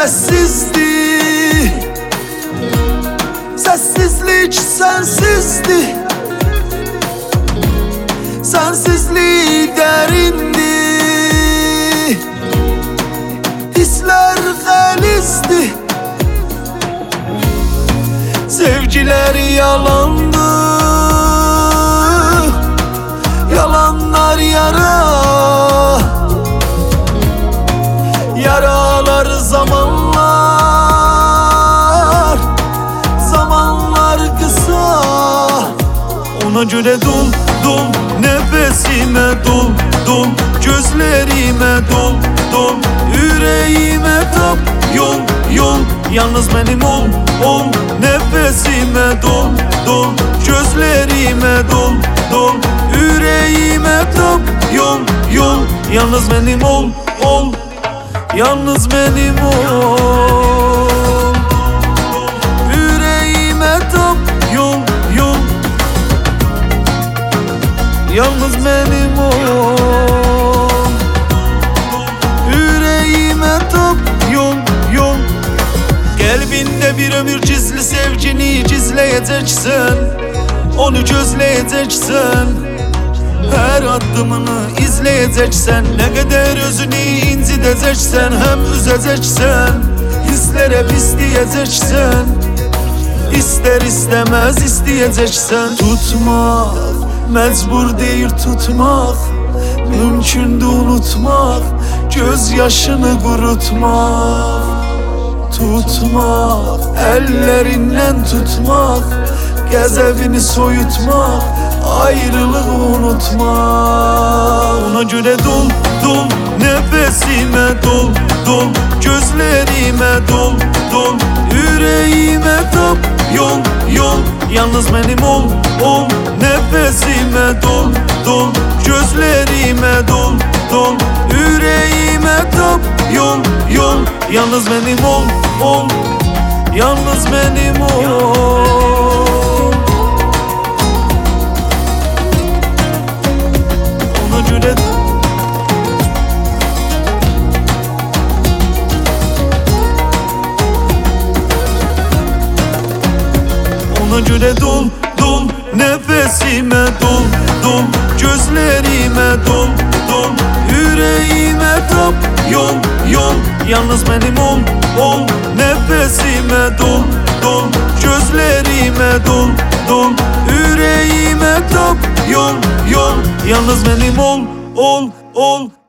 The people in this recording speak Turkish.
sessizdi. Sessizlik sensizdi. Sensizlik derindi. Hisler galizdi. Sevgiler yalandı. Yalanlar yara. Yaralar zamanlar. Zamanlar kısa. Ona göre dol dol nefesime, dol dol gözlerime, dol dol yüreğime tap yol yol. Yalnız benim ol ol nefesime, dol dol gözlerime, dol dol yüreğime tap yol yol. Yalnız benim ol ol. Yalnız benim ol. Yüreğime tap yol yol. Yalnız benim ol. Yüreğime tap yol yol. Kalbinde bir ömür gizli sevgini gizleyeceksin. Onu gözleyeceksin. Her adımını izleyeceksen. Ne kadar özünü inciteceksen, hem üzeceksen. Hisler hep isteyeceksen. İster istemez isteyeceksen. Tutmak mecbur değil, tutmak mümkündü, unutmak gözyaşını kurutmak. Tutmak, ellerinden tutmak, gazabını soyutmak, ayrılığı unutmak. Ona göre dol dol nefesime, dol dol gözlerime, dol dol yüreğime tap yol yol. Yalnız benim ol ol nefesime, dol dol gözlerime, dol dol yüreğime tap yol yol. Yalnız benim ol ol. Yalnız benim ol. Ona göre Ona göre dol dol nefesime, dol dol gözlerime, dol dol yüreğime tap yol yol. Yalnız benim ol ol nefesime, dol dol gözlerime, dol dol yüreğime tap yol yol. Yalnız benim ol ol ol.